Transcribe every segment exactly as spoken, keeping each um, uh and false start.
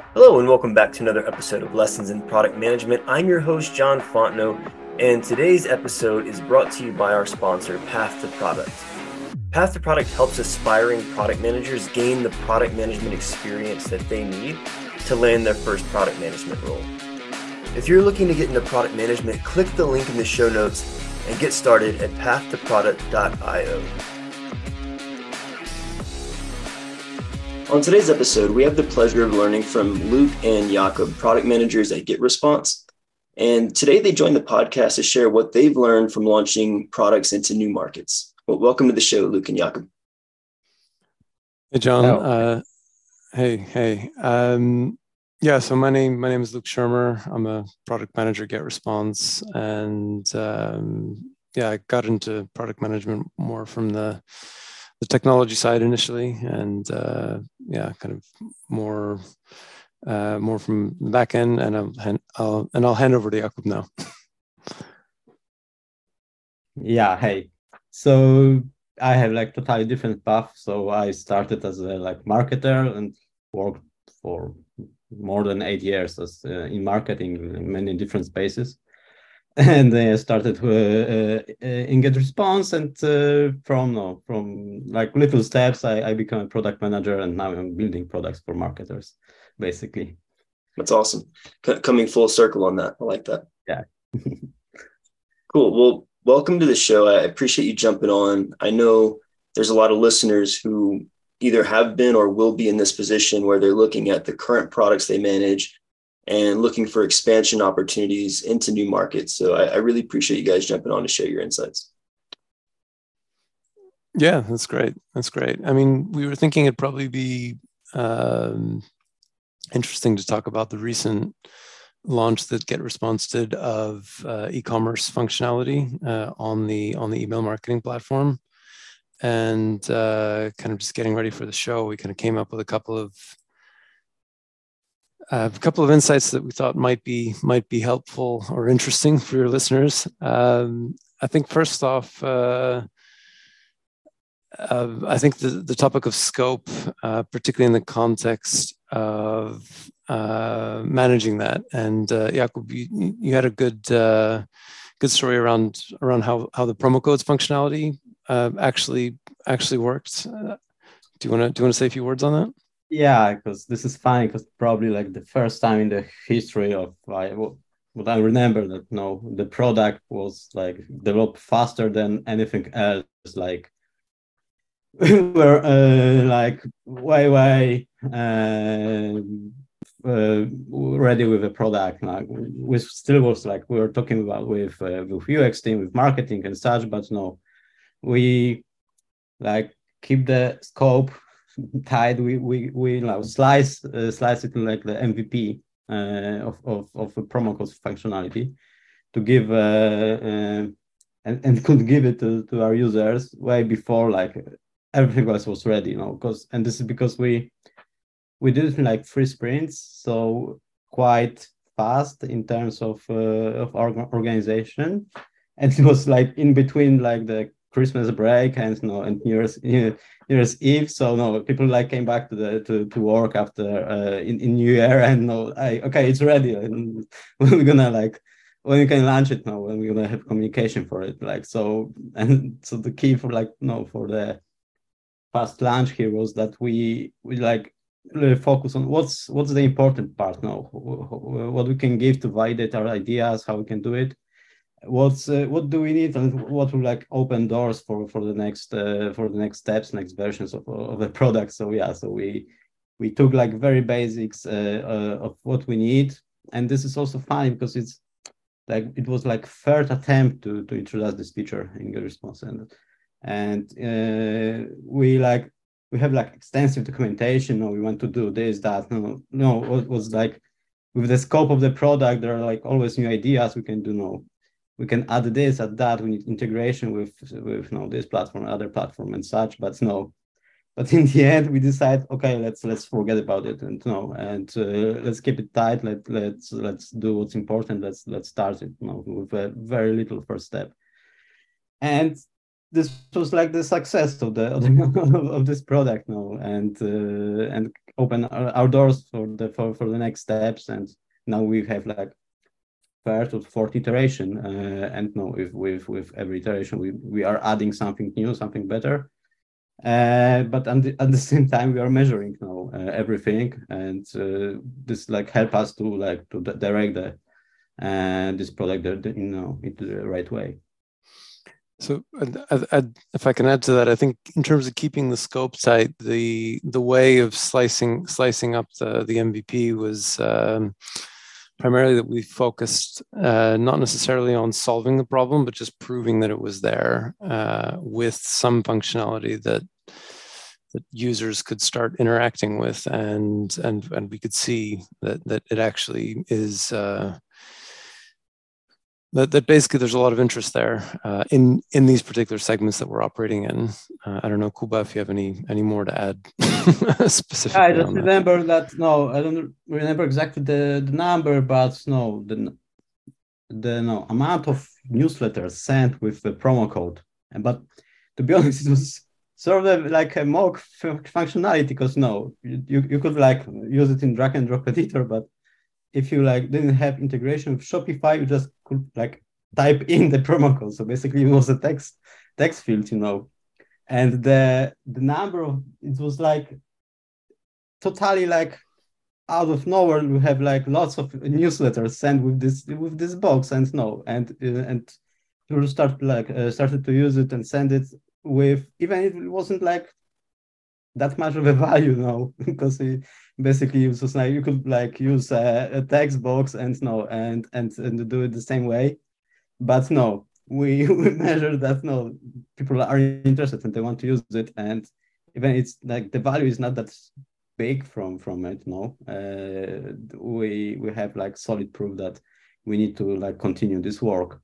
Hello and welcome back to another episode of Lessons in Product Management. I'm your host, John Fontenot, and today's episode is brought to you by our sponsor, Path to Product. Path to Product helps aspiring product managers gain the product management experience that they need to land their first product management role. If you're looking to get into product management, click the link in the show notes and get started at path to product dot io. On today's episode, we have the pleasure of learning from Luke and Jakob, product managers at GetResponse. And today they joined the podcast to share what they've learned from launching products into new markets. Well, welcome to the show, Luke and Jakob. Hey, John. Uh, hey, hey. Um, yeah, so my name my name is Luke Shermer. I'm a product manager at GetResponse. And um, yeah, I got into product management more from the the technology side initially, and uh, yeah, kind of more uh, more from the back end, and I'll, hand, I'll and I'll hand over to Jakob now. Yeah, hey. So I have like totally different path. So I started as a like marketer and worked for more than eight years as uh, in marketing in many different spaces. And then I started uh, uh, in GetResponse, and uh, from no, from like little steps, I, I became a product manager, and now I'm building products for marketers, basically. That's awesome. C- coming full circle on that. I like that. Yeah. Cool. Well, welcome to the show. I appreciate you jumping on. I know there's a lot of listeners who either have been or will be in this position where they're looking at the current products they manage and looking for expansion opportunities into new markets. So I, I really appreciate you guys jumping on to share your insights. Yeah, that's great. That's great. I mean, we were thinking it'd probably be um, interesting to talk about the recent launch that GetResponse did of uh, e-commerce functionality uh, on the on the email marketing platform, and uh, kind of just getting ready for the show. We kind of came up with a couple of Uh, a couple of insights that we thought might be might be helpful or interesting for your listeners. Um, I think first off, uh, uh, I think the, the topic of scope, uh, particularly in the context of uh, managing that, and uh, Jakob, you, you had a good uh, good story around around how how the promo codes functionality uh, actually actually worked. Uh, do you want to do you want to say a few words on that? Yeah, because this is funny, because probably like the first time in the history of like what I remember that no, the product was like developed faster than anything else. Like we were uh, like way way uh, uh, ready with a product. Like we still was like we were talking about with uh, with U X team, with marketing and such, but no, we like keep the scope tied. We we we you know, slice uh, slice it to like the M V P uh, of of of a promo code functionality to give uh, uh, and and could give it to, to our users way before like everything else was ready. You know, because and this is because we we did it in like three sprints, so quite fast in terms of uh, of our organization, and it was like in between like the Christmas break and no and New Year's New Year's Eve. So no, people like came back to the to, to work after uh, in, in New Year, and no, I okay, it's ready, and we're gonna like when we can launch it now, when we're gonna have communication for it. Like so, and so the key for like no for the fast launch here was that we we like really focus on what's what's the important part now, what we can give to validate our ideas, how we can do it, what's uh, what do we need, and what will like open doors for for the next uh, for the next steps, next versions of, of the product. So yeah, so we we took like very basics uh, uh, of what we need, and this is also funny because it's like it was like third attempt to to introduce this feature in GetResponse, and and uh, we like we have like extensive documentation. No, we want to do this, that. No, no, it was like with the scope of the product, there are like always new ideas we can do. No, we can add this, add that. We need integration with with you know, this platform, other platform, and such. But no, but in the end, we decide, okay, let's let's forget about it, and no, and uh, let's keep it tight. Let let's let's do what's important. Let's let's start it, you know, with a very little first step. And this was like the success of the of, the, of this product now, and uh, and open our, our doors for the for, for the next steps. And now we have like third or fourth iteration, uh, and no, with with with every iteration we we are adding something new, something better. Uh, but at the, at the same time we are measuring now uh, everything, and uh, this like help us to like to direct the and uh, this product the, you know into the right way. So I, I, if I can add to that, I think in terms of keeping the scope tight, the the way of slicing slicing up the, the M V P was um, primarily that we focused uh, not necessarily on solving the problem, but just proving that it was there uh, with some functionality that that users could start interacting with, and and and we could see that that it actually is. Uh, That, that basically there's a lot of interest there uh, in in these particular segments that we're operating in. Uh, I don't know, Kuba, if you have any any more to add specifically. I just on remember that. that. No, I don't remember exactly the, the number, but no, the the no amount of newsletters sent with the promo code. But to be honest, it was sort of like a mock f- functionality, because no, you you could like use it in drag and drop editor, but if you like didn't have integration with Shopify, you just could like type in the promo code. So basically it was a text text field, you know. And the the number of it was like totally like out of nowhere. We have like lots of newsletters sent with this with this box, and no, and uh, and you start like uh, started to use it and send it with, even if it wasn't like that much of a value now, because it basically it was like you could like use a, a text box and no and, and and do it the same way. But no, we, we measure that no, people are interested and they want to use it, and even it's like the value is not that big from from it. No, uh, we we have like solid proof that we need to like continue this work.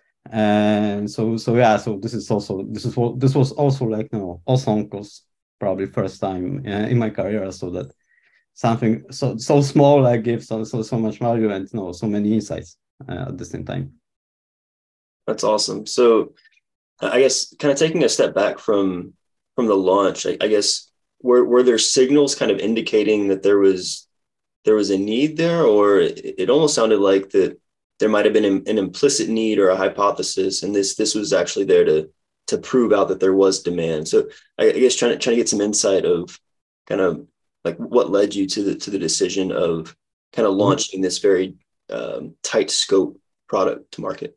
And so so yeah, so this is also this is what this was also like no awesome, because probably first time uh, in my career, so that something so so small like gives so so, so much value and no so many insights uh, at the same time. That's awesome. So I guess kind of taking a step back from from the launch, I, I guess were were there signals kind of indicating that there was there was a need there, or it, it almost sounded like that there might have been an, an implicit need or a hypothesis, and this this was actually there to to prove out that there was demand. So I, I guess trying to trying to get some insight of kind of like what led you to the to the decision of kind of launching this very um, tight scope product to market.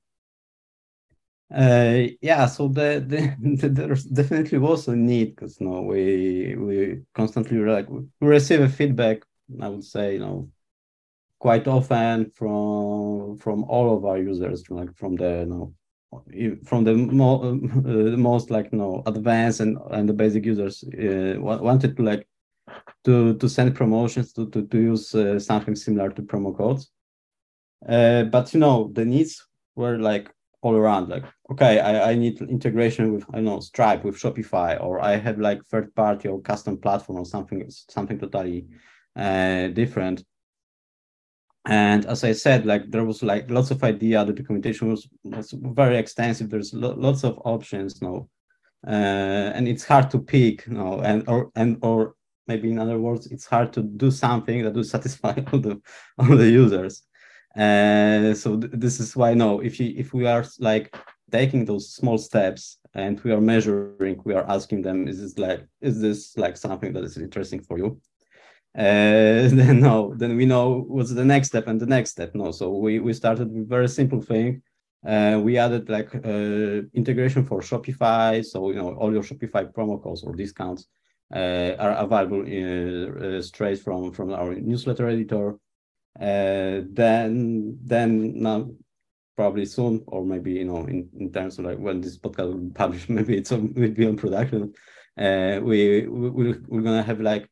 Uh, yeah, so the, the, the there definitely was a need, because you know we we constantly like we receive a feedback, I would say, you know, quite often from from all of our users, like from the you know from the mo- uh, the most like you know advanced and and the basic users uh, wanted to like to to send promotions to to, to use uh, something similar to promo codes, uh, but you know the needs were like all around, like okay, I, I need integration with I don't know Stripe, with Shopify, or I have like third party or custom platform or something something totally uh, different. And as I said, like there was like lots of idea. The documentation was, was very extensive. There's lo- lots of options now, uh, and it's hard to pick, you know, and or and or maybe in other words, it's hard to do something that will satisfy all the all the users. And uh, so th- this is why no, if you if we are like taking those small steps and we are measuring, we are asking them, is this like is this like something that is interesting for you? Uh, then no, then we know what's the next step and the next step. No, so we we started with very simple thing. Uh, we added like uh, integration for Shopify, so you know all your Shopify promo codes or discounts uh, are available in, uh, straight from from our newsletter editor. Uh, then then now probably soon, or maybe you know in, in terms of like when this podcast will be published, maybe it's on, will be on production. Uh, we, we we're, we're gonna have like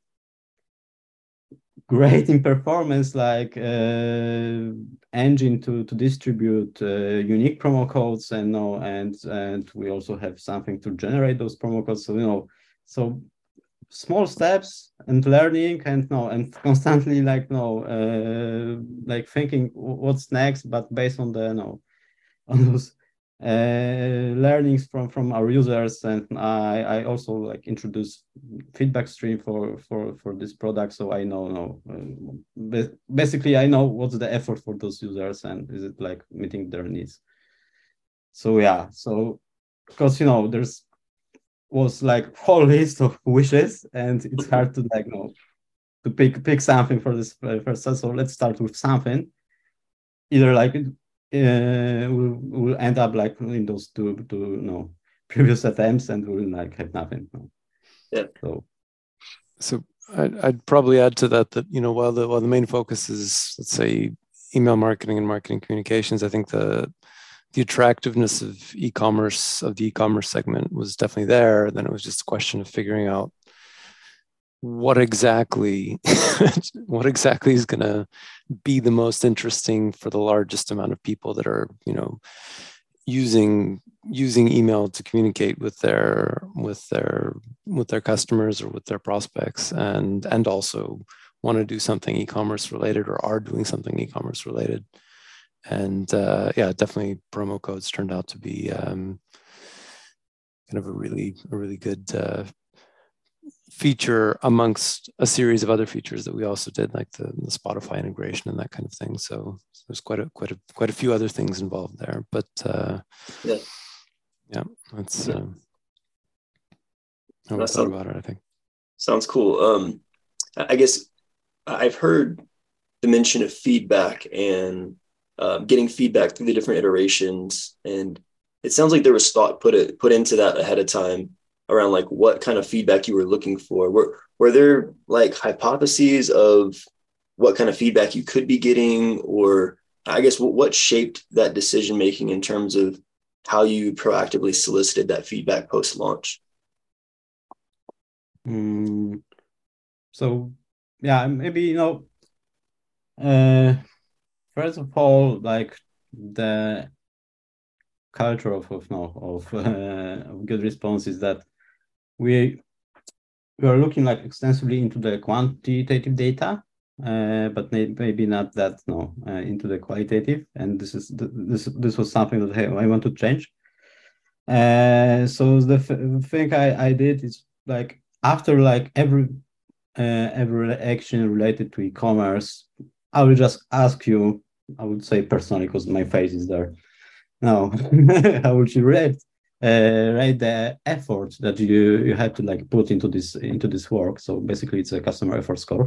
great in performance like uh, engine to to distribute uh, unique promo codes, and no and and we also have something to generate those promo codes. So you know so small steps and learning and no and constantly like no uh, like thinking what's next, but based on the no on those uh, learnings from from our users, and I I also like introduce feedback stream for for for this product, so I know know uh, basically I know what's the effort for those users and is it like meeting their needs. So yeah, so because you know there's was like whole list of wishes and it's hard to like you know to pick pick something for this first. So let's start with something. Either like uh, we'll, we'll end up like in those two, two you know, previous attempts and we'll like have nothing. Yeah. So, so I'd, I'd probably add to that that, you know, while the, while the main focus is, let's say, email marketing and marketing communications, I think the the attractiveness of e-commerce, of the e-commerce segment was definitely there. Then it was just a question of figuring out what exactly what exactly is going to be the most interesting for the largest amount of people that are, you know, using using email to communicate with their with their with their customers or with their prospects, and and also want to do something e-commerce related or are doing something e-commerce related. And uh, yeah, definitely promo codes turned out to be um, kind of a really a really good uh, feature amongst a series of other features that we also did, like the, the Spotify integration and that kind of thing. So, so there's quite a quite a quite a few other things involved there. But uh, yeah, yeah, that's yeah. Um, how we thought sounds, about it. I think sounds cool. Um, I guess I've heard the mention of feedback and uh, getting feedback through the different iterations, and it sounds like there was thought put it put into that ahead of time around like what kind of feedback you were looking for. Were were there like hypotheses of what kind of feedback you could be getting, or I guess what, what shaped that decision making in terms of how you proactively solicited that feedback post launch? Mm, so yeah, maybe you know. Uh, first of all, like the culture of of no of, uh, of good response is that we we are looking like extensively into the quantitative data, uh, but may, maybe not that no uh, into the qualitative. And this is this this was something that hey, I want to change. Uh, so the f- thing I I did is like after like every uh, every action related to e-commerce, I will just ask you. I would say personally because my face is there. No, how would you rate uh, rate the effort that you you had to like put into this into this work? So basically, it's a customer effort score.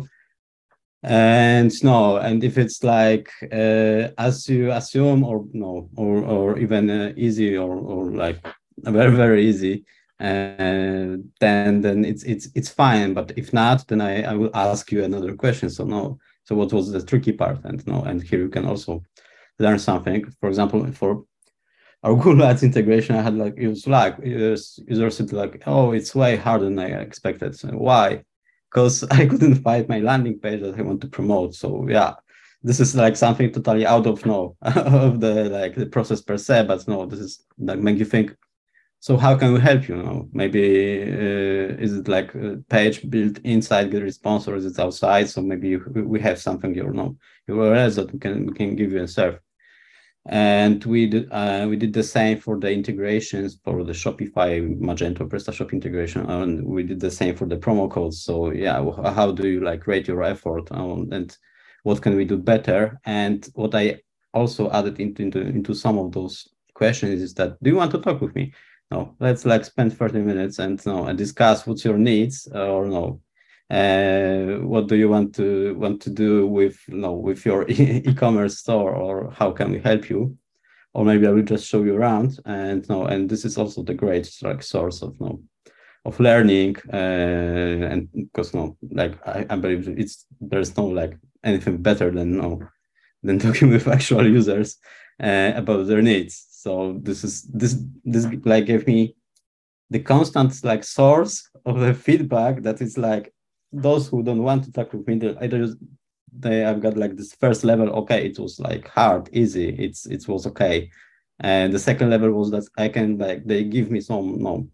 And no, and if it's like uh, as you assume, or no, or or even uh, easy, or or like very very easy, uh, then then it's it's it's fine. But if not, then I I will ask you another question. So no, so what was the tricky part? And no, and here you can also learn something. For example, for our Google Ads integration, I had like it was like users, users said like, oh, it's way harder than I expected. So why? Because I couldn't find my landing page that I want to promote. So yeah, this is like something totally out of no of the like the process per se. But no, this is like make you think. So how can we help you? you know? Maybe uh, is it like a page built inside GetResponse or is it outside? So maybe we have something you know U R Ls that we can we can give you and serve. And we did uh, we did the same for the integrations for the Shopify Magento PrestaShop integration, and we did the same for the promo codes. So yeah, how do you like rate your effort, um, and what can we do better? And what I also added into into, into some of those questions is that, do you want to talk with me? No, let's like spend thirty minutes and no and discuss what's your needs, or no uh, what do you want to want to do with you know with your e-commerce store, or how can we help you? Or maybe I will just show you around. And no and this is also the great like source of no of learning, uh, and because no like I, I believe it's there's no like anything better than no than talking with actual users uh, about their needs. So this is this this like gave me the constant like source of the feedback that is like those who don't want to talk with me, they either just they I've got like this first level, okay, it was like hard, easy, it's it was okay. And the second level was that I can like they give me some no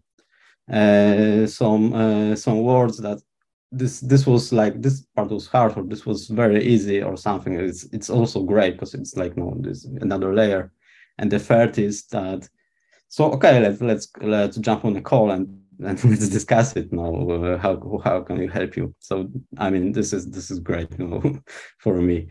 uh some uh some words that this this was like this part was hard or this was very easy or something. It's it's also great because it's like no this another layer. And the third is that so okay, let's let's let's jump on the call and and let's discuss it now. Uh, how how can we help you? So I mean, this is this is great, you know, for me.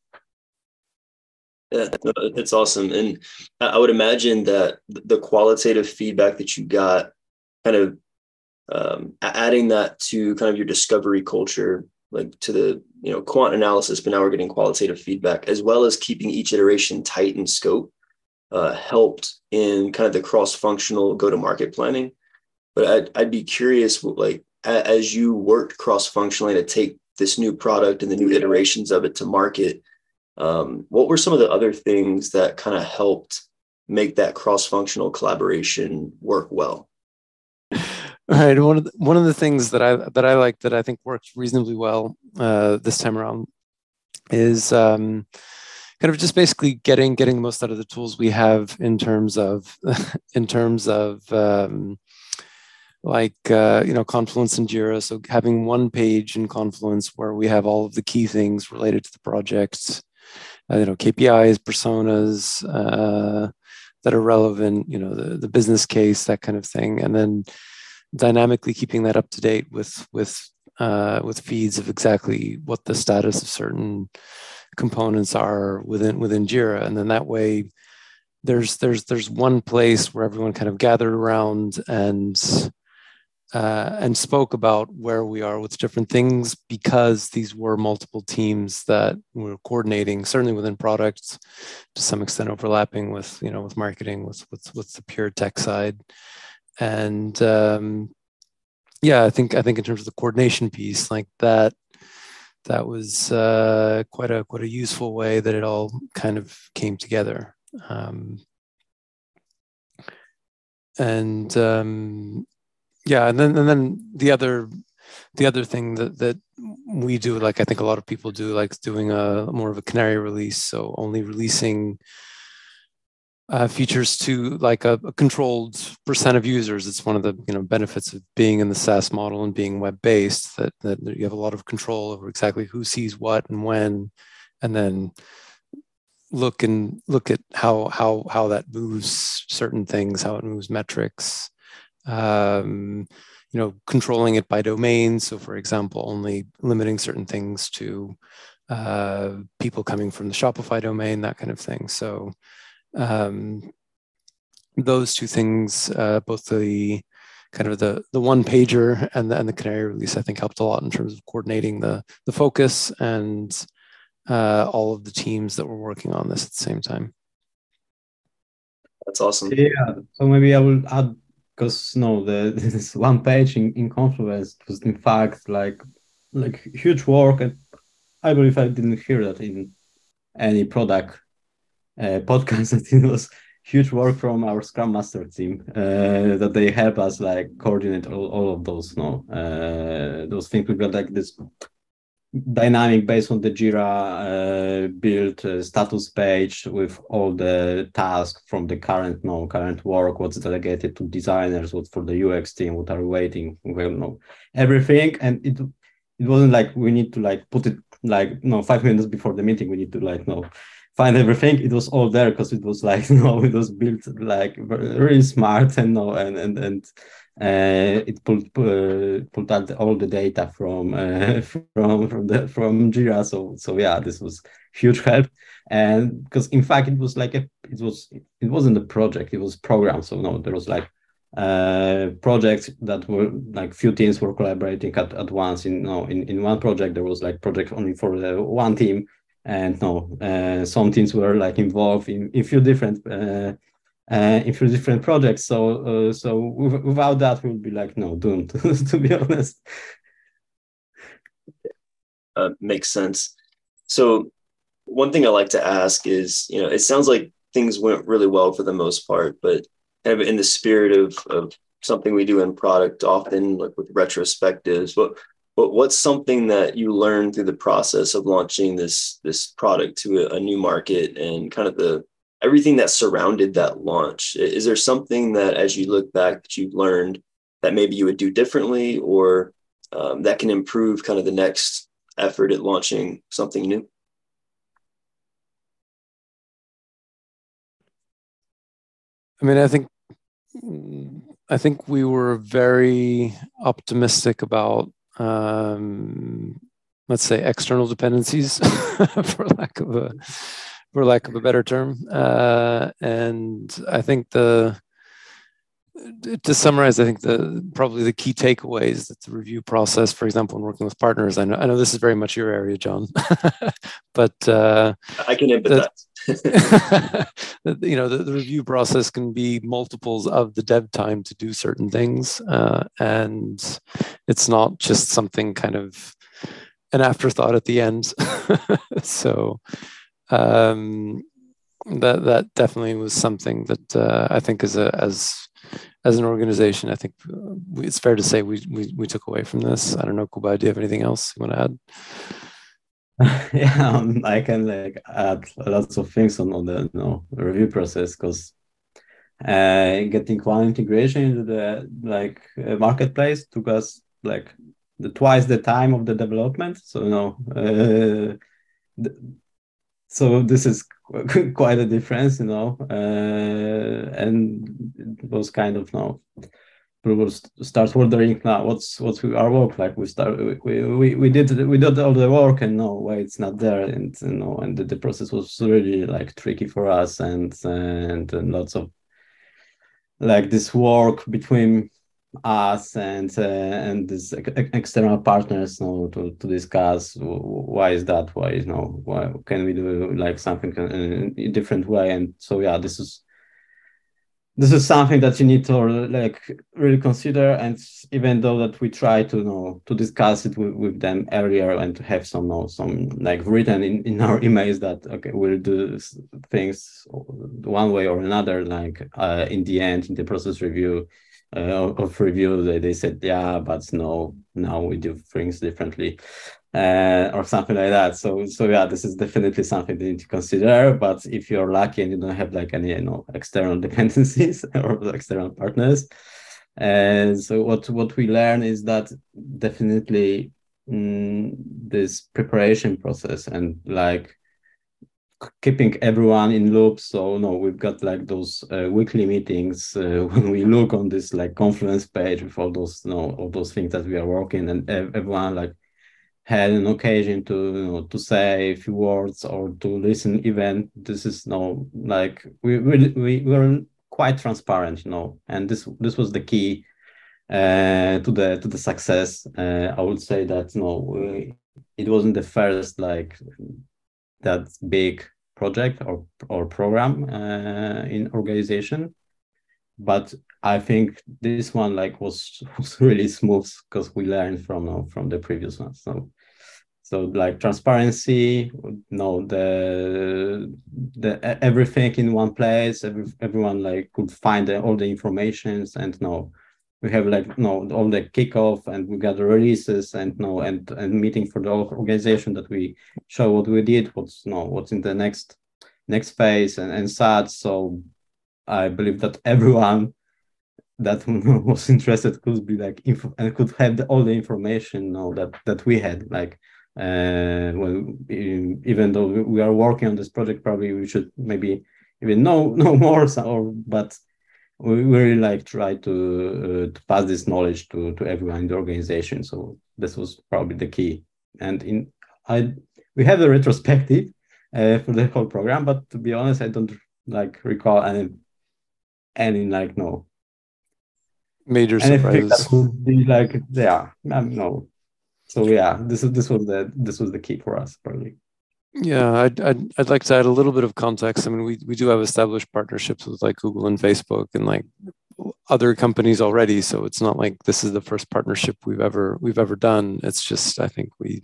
Yeah, it's awesome. And I would imagine that the qualitative feedback that you got, kind of um, adding that to kind of your discovery culture, like to the, you know, quant analysis, but now we're getting qualitative feedback, as well as keeping each iteration tight in scope, uh, helped in kind of the cross-functional go-to-market planning. But I'd, I'd be curious, like, as you worked cross-functionally to take this new product and the new iterations of it to market, Um, what were some of the other things that kind of helped make that cross-functional collaboration work well? All right. One of the, one of the things that I that I like that I think works reasonably well uh, this time around is um, kind of just basically getting getting the most out of the tools we have in terms of in terms of um, like uh, you know, Confluence and Jira. So having one page in Confluence where we have all of the key things related to the project. Uh, you know, K P Is, personas uh, that are relevant, you know, the, the business case, that kind of thing, and then dynamically keeping that up to date with with uh, with feeds of exactly what the status of certain components are within within Jira, and then that way, there's there's there's one place where everyone kind of gathered around and uh, and spoke about where we are with different things, because these were multiple teams that were coordinating, certainly within products, to some extent overlapping with, you know, with marketing, with with, with the pure tech side. And um, yeah, I think I think in terms of the coordination piece, like that, that was uh, quite a quite a useful way that it all kind of came together. Um, and um, Yeah, and then and then the other the other thing that that we do, like I think a lot of people do, like doing a more of a canary release, so only releasing uh, features to like a, a controlled percent of users. It's one of the, you know, benefits of being in the SaaS model and being web based, that that you have a lot of control over exactly who sees what and when, and then look and look at how how how that moves certain things, how it moves metrics. Um, you know, controlling it by domain. So, for example, only limiting certain things to uh, people coming from the Shopify domain, that kind of thing. So, um, those two things, uh, both the kind of the the one pager and the, and the canary release, I think helped a lot in terms of coordinating the the focus and uh, all of the teams that were working on this at the same time. That's awesome. Yeah. So maybe I will add, because no, the this one page in, in Confluence was in fact like like huge work, and I believe I didn't hear that in any product uh, podcast. That it was huge work from our Scrum Master team, uh, that they help us like coordinate all, all of those no uh, those things. We got like this dynamic based on the Jira uh, build uh, status page with all the tasks from the current no current work, what's delegated to designers, what for the U X team, what are we waiting, well, no, everything. And it it wasn't like we need to like put it like no five minutes before the meeting, we need to like no find everything. It was all there because it was like no it was built like really smart, and no and and and uh, it pulled uh, pulled out all the data from uh, from from the from Jira. So so yeah, this was huge help. And because in fact it was like a it was it wasn't a project, it was program. So no, there was like uh projects that were like few teams were collaborating at, at once. In no in, in one project there was like project only for the one team, and no uh, some teams were like involved in a few different uh, uh, in few different projects. So uh, so w- without that, we would be like no doomed, to be honest. Uh, makes sense. So one thing I like to ask is, you know, it sounds like things went really well for the most part, but kind of in the spirit of of something we do in product, often like with retrospectives, but but what's something that you learned through the process of launching this this product to a, a new market, and kind of the everything that surrounded that launch? Is there something that, as you look back, that you've learned that maybe you would do differently, or um, that can improve kind of the next effort at launching something new? I mean, I think I think we were very optimistic about, um, let's say, external dependencies, for lack of a for lack of a better term. Uh, and I think the to summarize, I think the probably the key takeaways that the review process, for example, in working with partners. I know I know this is very much your area, John, but uh, I can empathize. you know, the, the review process can be multiples of the dev time to do certain things, uh, and it's not just something kind of an afterthought at the end. So um, that that definitely was something that uh, I think as a as as an organization, I think we, it's fair to say we, we we took away from this. I don't know, Kuba, do you have anything else you want to add? Yeah, um, I can like add lots of things on, on the you know, review process, because uh, getting one integration into the like uh, marketplace took us like the twice the time of the development. So you know, uh, th- so this is quite a difference, you know, uh, and it was kind of now. People start wondering now what's what's our work like. We start we we, we did we did all the work and no why it's not there, and you know and the, the process was really like tricky for us, and and, and lots of like this work between us and uh, and this ex- external partners, you know, to, to discuss why is that, why you know why can we do like something in a different way. And so yeah, this is this is something that you need to like really consider. And even though that we try to you know to discuss it with, with them earlier and to have some you know, some like written in, in our emails that okay we'll do things one way or another, like uh, in the end in the process review uh, of review they, they said yeah but no now we do things differently. Uh, or something like that. So, so yeah, this is definitely something they need to consider. But if you're lucky and you don't have like any, you know, external dependencies or external partners, and so what what we learn is that definitely mm, this preparation process and like keeping everyone in loop. So no, we've got like those uh, weekly meetings uh, when we look on this like Confluence page with all those, you know, all those things that we are working, and everyone like had an occasion to you know to say a few words or to listen even. This is no like we we we were quite transparent, you know, and this this was the key uh to the to the success. uh, I would say that no we, it wasn't the first like that big project or or program uh, in organization, but I think this one like was was really smooth because we learned from uh, from the previous one. So so like transparency, no, the the everything in one place, every, everyone like could find the, all the informations, and no, we have like no all the kickoff, and we got the releases, and no and and meeting for the organization that we show what we did, what's no what's in the next next phase, and and such. So I believe that everyone that was interested could be like info and could have the, all the information you know, that that we had like. Uh, well, even though we are working on this project, probably we should maybe even know know more. So, or, but we really like try to uh, to pass this knowledge to to everyone in the organization. So this was probably the key. And in I we have a retrospective uh, for the whole program, but to be honest, I don't like recall any any like no major surprises that would be like yeah um, no. So yeah, this is this was the this was the key for us probably. Yeah, I'd, I'd I'd like to add a little bit of context. I mean, we we do have established partnerships with like Google and Facebook and like other companies already. So it's not like this is the first partnership we've ever we've ever done. It's just I think we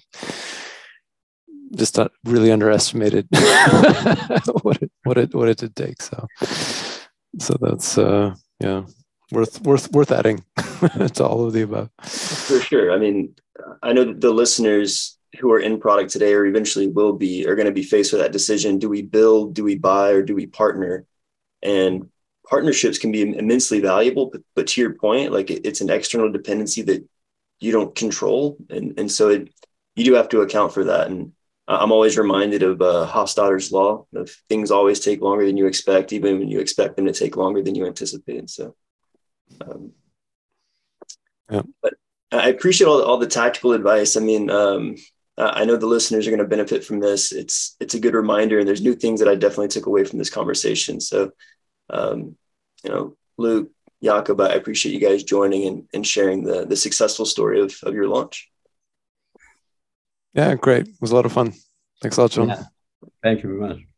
just really underestimated what it what it what it did take. So so that's uh yeah worth worth worth adding to all of the above. For sure. I mean, I know that the listeners who are in product today or eventually will be are going to be faced with that decision. Do we build, do we buy, or do we partner? And partnerships can be immensely valuable, but, but to your point, like it, it's an external dependency that you don't control. And, and so it, you do have to account for that. And I'm always reminded of uh, Hofstadter's law of things always take longer than you expect, even when you expect them to take longer than you anticipated. So Um, yeah. But I appreciate all, all the tactical advice. I mean, um, I know the listeners are going to benefit from this. It's it's a good reminder, and there's new things that I definitely took away from this conversation. So, um, you know, Luke, Jakob, I appreciate you guys joining and, and sharing the the successful story of, of your launch. Yeah, great. It was a lot of fun. Thanks a lot, John. Yeah. Thank you very much.